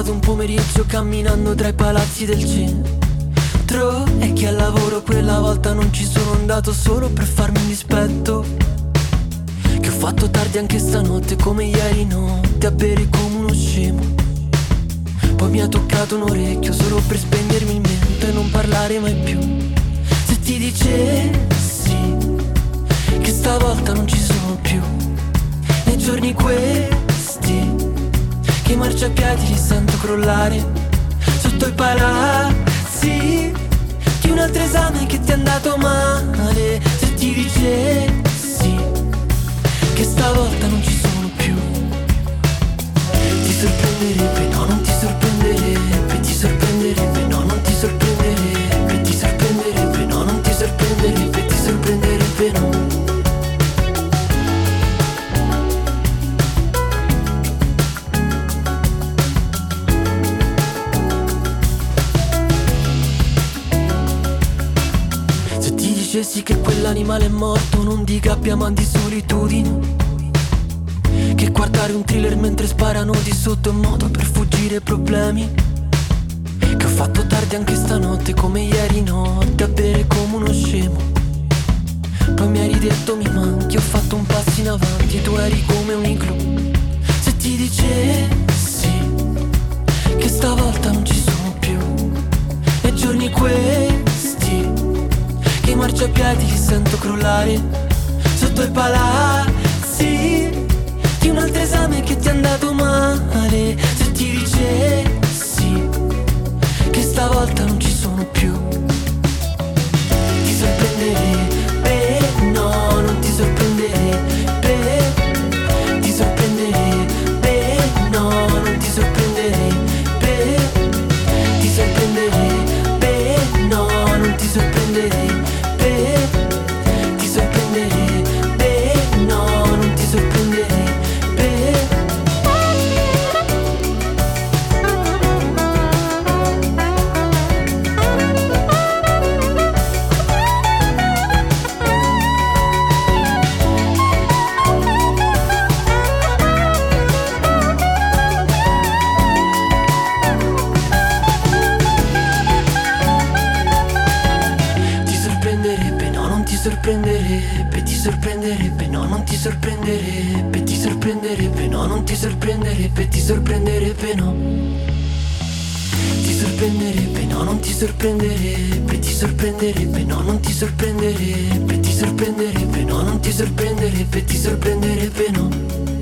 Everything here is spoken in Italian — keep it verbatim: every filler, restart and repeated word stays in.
passato un pomeriggio camminando tra i palazzi del centro, e che al lavoro quella volta non ci sono andato solo per farmi un dispetto, che ho fatto tardi anche stanotte come ieri notte a bere come uno scemo. Poi mi ha toccato un orecchio solo per spegnermi il mento e non parlare mai più. Se ti dicessi che stavolta non ci sono più, nei giorni questi che i marciapiedi li sento crollare sotto i palazzi di un altro esame che ti è andato male. Se ti dicessi che stavolta non ci sono più, ti sorprenderebbe, no non ti sorprenderebbe, ti sorprenderebbe, no non ti sorprenderebbe, ti sorprenderebbe, no non ti sorprenderebbe, ti sorprenderebbe, no. Dicessi che quell'animale è morto, non dica abbia man di solitudine, che guardare un thriller mentre sparano di sotto è un modo per fuggire ai problemi, che ho fatto tardi anche stanotte come ieri notte a bere come uno scemo. Poi mi hai ridetto mi manchi, ho fatto un passo in avanti, tu eri come un igloo. Se ti dicessi che stavolta non ci sono più, nei giorni questi che i marciapiedi li sento crollare sotto i palazzi di un altro esame che ti è andato male. Se ti dicessi che stavolta non ci sono più, ti sorprenderebbe, no non ti sorprenderebbe, ti sorprenderebbe, no non ti sorprenderebbe, ti sorprenderebbe, no non ti sorprenderebbe, ti sorprenderebbe, no non ti sorprenderebbe. Sorprenderebbe, ti sorprenderebbe, no non ti sorprenderebbe, ti sorprenderebbe, no non ti sorprenderebbe, ti sorprenderebbe, no. Ti sorprenderebbe, no non ti sorprenderebbe, ti sorprenderebbe, no non ti sorprenderebbe, ti sorprenderebbe, no non ti sorprenderebbe, ti sorprenderebbe, no.